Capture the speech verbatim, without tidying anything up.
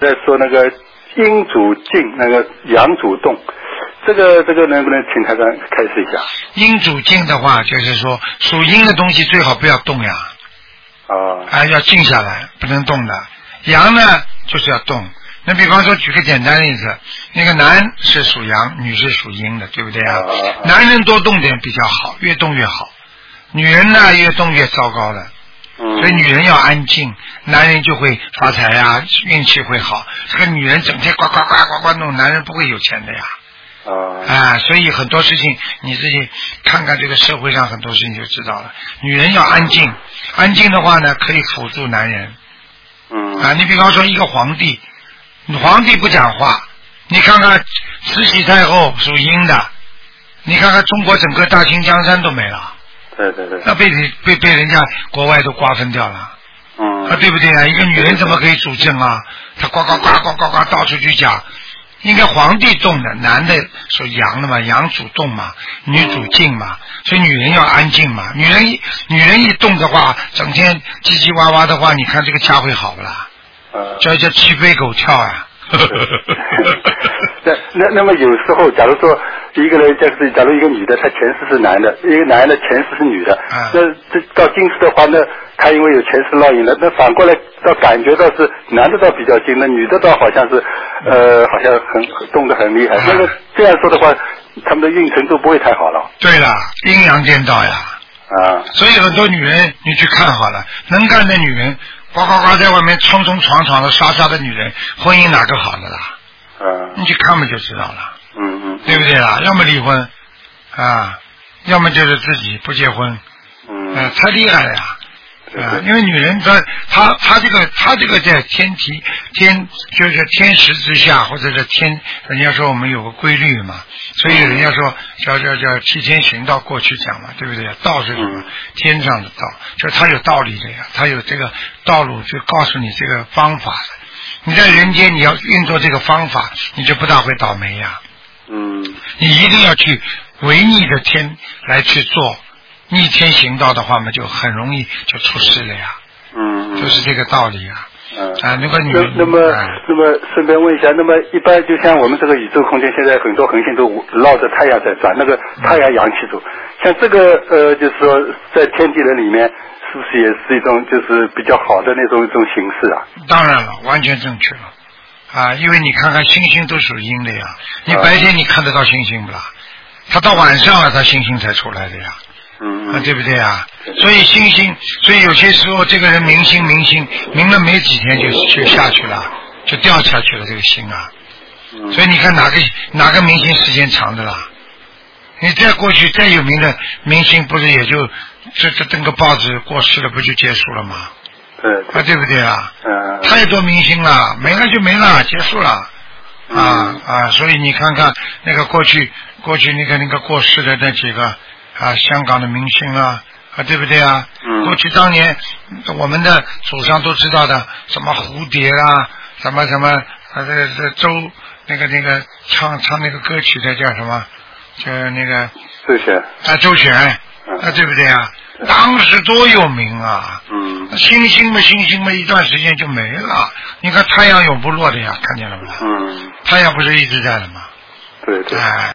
在说那个阴主静，那个阳主动，这个这个能不能请台长开示一下？ 阴主静的话，就是说属阴的东西最好不要动呀。 啊。 啊，要静下来，不能动的。阳呢，就是要动。那比方说，举个简单例子，那个男是属阳，女是属阴的，对不对啊？ 啊男人多动点比较好，越动越好。女人呢，越动越糟糕了。 嗯。 所以女人要安静，男人就会发财呀，运气会好。这个女人整天呱呱呱呱呱弄，男人不会有钱的呀。 啊。 啊，所以很多事情你自己看看这个社会上很多事情就知道了。女人要安静，安静的话呢，可以辅助男人。 嗯。 啊，你比方说一个皇帝。皇帝不讲话，你看看慈禧太后属阴的，你看看中国整个大清江山都没了， 对对对， 那被被被人家国外都瓜分掉了， 嗯， 啊对不对啊？一个女人怎么可以主政啊？她呱呱呱呱呱呱到处去讲，应该皇帝动的，男的属阳的嘛，阳主动嘛，女主静嘛，所以女人要安静嘛，女人一女人一动的话，整天叽叽哇哇的话，你看这个家会好不啦？叫叫鸡飞狗跳呀、啊！ 那那那么有时候，假如说一个人就是假如一个女的，她前世是男的，一个男的前世是女的， 啊、 那这到今世的话，那他因为有前世烙印了，那反过来倒感觉到是男的倒比较精，那女的倒好像是呃好像很动得很厉害。啊、那个这样说的话，他们的运程都不会太好了。 对了，阴阳颠倒呀！ 啊， 所以很多女人你去看好了，能干的女人。呱呱呱在外面冲冲闯闯的刷刷的女人，婚姻哪个好的啦？ 嗯， 你去看嘛就知道了。 嗯嗯， 对不对啦？要么离婚啊，要么就是自己不结婚。 嗯， 呃，太厉害了呀！啊，因为女人她她她这个她这个在天体天就是天时之下，或者是天，人家说我们有个规律嘛，所以人家说叫叫叫替天行道，过去讲嘛，对不对？道是什么？ 嗯、 天上的道，就是它有道理的呀，它有这个道路，就告诉你这个方法的。你在人间你要运作这个方法，你就不大会倒霉呀。 嗯， 你一定要去违逆的天来去做。逆天行道的话嘛，就很容易就出事了呀。 嗯， 就是这个道理啊。 嗯啊，那个女那那么、 啊、 那么顺便问一下，那么一般就像我们这个宇宙空间，现在很多恒星都绕着太阳在转，那个太阳阳气组，像这个呃，就是说在天地人里面，是不是也是一种就是比较好的那种一种形式啊？ 当然了，完全正确了啊，因为你看看星星都属阴的呀，你白天你看得到星星不啦？它到晚上了，它星星才出来的呀。 嗯， 啊，对不对啊？所以星星，所以有些时候这个人明星明星明了没几天就就下去了，就掉下去了这个星啊。 嗯、 所以你看哪个哪个明星时间长的啦？你再过去再有名的明星，不是也就这这登个报纸过世了，不就结束了吗？ 对， 啊，对不对啊？ 嗯， 太多明星了，没了就没了，结束了。啊、嗯、啊！所以你看看那个过去过去那个那个过世的那几个。啊，香港的明星啊，啊，对不对啊？ 嗯。 过去当年我们的祖上都知道的，什么蝴蝶啊，什么什么啊，这个这周那个那个唱唱那个歌曲的叫什么？就那个周璇。 啊，周璇， 嗯、 啊，对不对啊？当时多有名啊！ 嗯。 星星嘛，星星嘛，一段时间就没了。你看太阳永不落的呀，看见了没？ 嗯。 太阳不是一直在的吗？ 对对。 哎。